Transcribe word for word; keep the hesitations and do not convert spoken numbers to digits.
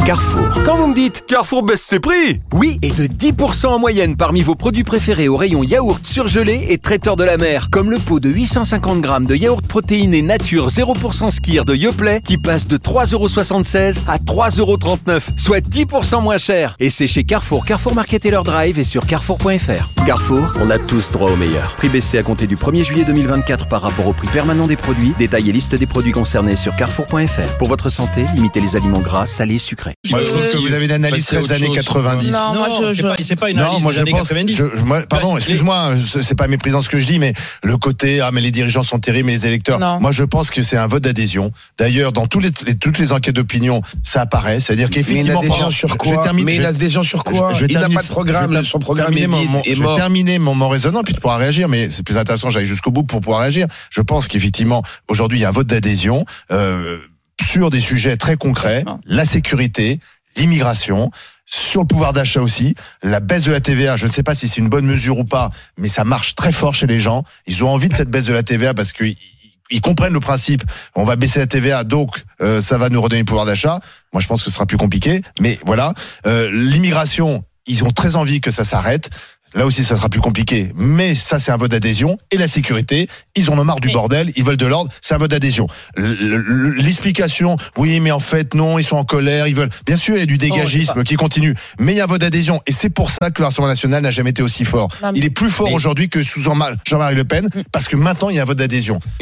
Carrefour. Quand vous me dites Carrefour baisse ses prix. oui, et de dix pour cent en moyenne parmi vos produits préférés au rayon yaourt surgelé et traiteur de la mer, comme le pot de huit cent cinquante grammes de yaourt protéiné nature zéro pour cent Skyr de Yoplait qui passe de trois euros soixante-seize à trois euros trente-neuf, soit dix pour cent moins cher. Et c'est chez Carrefour, Carrefour Market et leur drive et sur carrefour point f r. Carrefour, on a tous droit au meilleur. Prix baissé à compter du premier juillet deux mille vingt-quatre par rapport au prix permanent des produits. Détail et liste des produits concernés sur carrefour point f r. Pour votre santé, limitez les aliments gras, salés, sucrés. Moi, je trouve que vous avez une analyse Passer à très autre années chose. quatre-vingt-dix. Non, moi, je- c'est je- pas, c'est pas une analyse Non, moi des je années pense. quatre-vingt-dix. je- moi, pardon, Ouais, excuse-moi, c'est c'est pas méprisant ce que je dis, mais le côté ah mais les dirigeants sont terribles, mais les électeurs. Non. Moi je pense que c'est un vote d'adhésion. D'ailleurs, dans tous les, les- toutes les enquêtes d'opinion, ça apparaît. C'est-à-dire Mais une qu'effectivement, adhésion pendant- sur je- quoi je vais terminer- Mais je une vais- adhésion sur quoi je vais Il n'a terminer- pas de programme, je vais son programme terminer est mon, vide, mon- est je vais mort. terminer mon, mon raisonnement, puis tu pourras réagir, mais c'est plus intéressant, j'aille jusqu'au bout pour pouvoir réagir. Je pense qu'effectivement, aujourd'hui, il y a un vote d'adhésion euh, sur des sujets très concrets, la sécurité, l'immigration, sur le pouvoir d'achat aussi, la baisse de la T V A, je ne sais pas si c'est une bonne mesure ou pas, mais ça marche très fort chez les gens. Ils ont envie de cette baisse de la T V A parce qu'ils ils comprennent le principe. On va baisser la T V A, donc euh, ça va nous redonner le pouvoir d'achat. Moi, je pense que ce sera plus compliqué, mais voilà. Euh, l'immigration, ils ont très envie que ça s'arrête. Là aussi, ça sera plus compliqué. Mais ça, c'est un vote d'adhésion. Et la sécurité, ils en ont marre du bordel, ils veulent de l'ordre, c'est un vote d'adhésion. L- l- L'explication, oui, mais en fait, non, ils sont en colère, ils veulent... Bien sûr, il y a du dégagisme qui continue, mais il y a un vote d'adhésion. Et c'est pour ça que le Rassemblement national n'a jamais été aussi fort. Non, mais- Il est plus fort Mais- aujourd'hui que sous Jean-Marie Le Pen, parce que maintenant, il y a un vote d'adhésion.